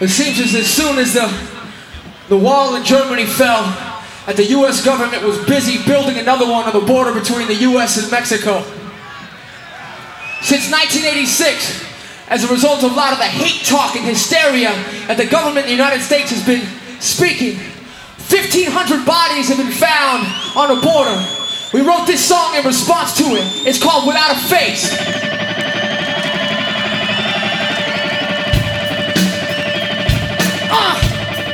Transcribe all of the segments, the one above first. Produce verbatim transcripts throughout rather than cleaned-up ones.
It seems as, as soon as the, the wall in Germany fell, that the U S government was busy building another one on the border between the U S and Mexico. Since nineteen eighty-six, as a result of a lot of the hate talk and hysteria that the government in the United States has been speaking, fifteen hundred bodies have been found on the border. We wrote this song in response to it. It's called Without a Face. Uh.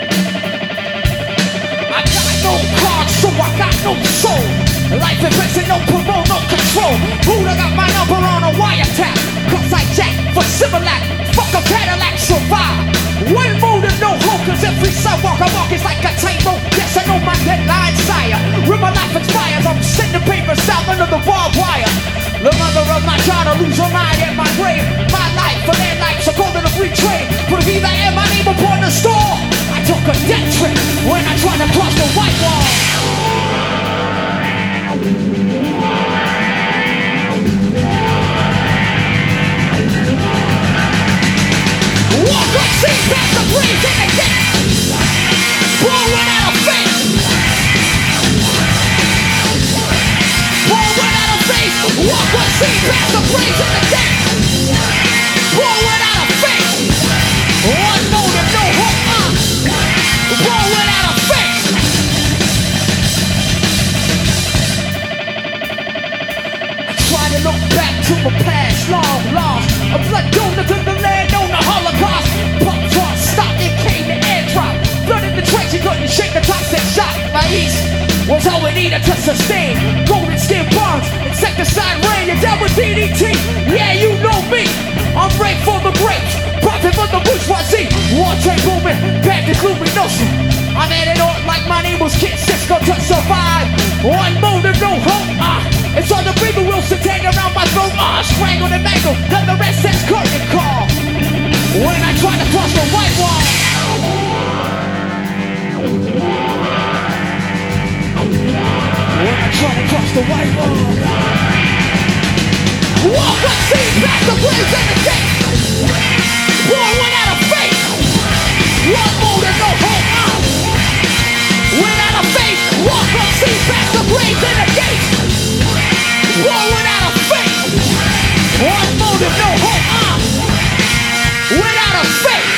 I got no cards, so I got no soul. Life in prison, no parole, no control. Buddha got my number on a wiretap. Cause I jack for Similac. Fuck a Cadillac, survive. One motive, no hope, cause every sidewalk I walk is like a tightrope. Yes, I know my deadline, sire. When my life expires, I'm sending papers south under the barbed wire. The mother of my child, I lose her mind at my grave. My life, for their life, so golden a free trade. Put either and my name upon the store. I took a death trip when I tried to cross the white wall. Walk up, see past the breeze in the gate. Born without a face. Born without a face. Walk up, see past the breeze in the gate. Born without a face. One motive, no hope, uh. Born without a face. I try to look back to my past, long lost. A blood donor to the land on the Holocaust. Pop talk stopped, it came to air drop. Blood in the trench, you couldn't shake the toxic shot. My east was all we needed to sustain. Golden skin burns, insecticide rain. You're down with D D T, yeah, you know me. I'm right for the grapes, profit for the bourgeoisie. War tank booming, bandits luminosa. I'm at it on like my name was Kid Cisco to survive. One motive, no hope, ah. It's all the people Wilson tag around my throat, ah. Strangled and mangled, then the rest says curtain call. When I try to cross the white wall. When I try to cross the white wall. Walk up, see past the blaze in the gate. Born without a face. One motive, no hope, ah. Without a face. Walk up, see past the blaze in the gate. Born without a face. One motive, no hope, uh. Without a face.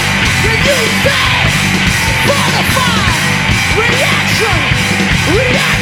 Reaction! Reaction!